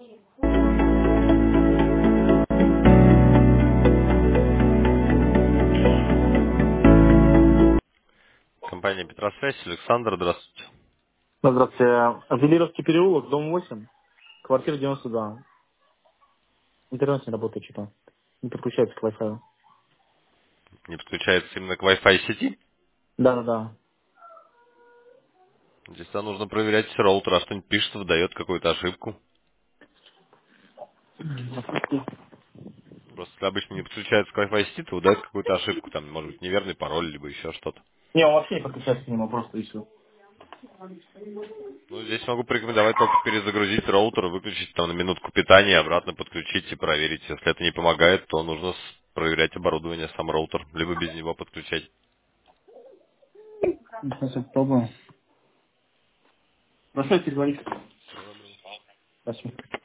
Компания Петросвязь, Александр, здравствуйте. Здравствуйте. Велировский переулок, дом 8, квартира 92. Интернет не работает что-то. Не подключается к Wi-Fi. Не подключается именно к Wi-Fi сети? Да. Здесь нам нужно проверять роутер, а что-нибудь пишет, выдает какую-то ошибку. Просто если обычно не подключается к Wi-Fi сети, то выдает какую-то ошибку, там, может быть, неверный пароль, либо еще что-то. Не, он вообще не подключается к нему, просто и все. Ну, здесь могу порекомендовать только перезагрузить роутер, выключить там на минутку питания, обратно подключить и проверить. Если это не помогает, то нужно проверять оборудование, сам роутер, либо без него подключать. Сейчас попробуем. Прошу, перезвоните. Всего доброго. Спасибо.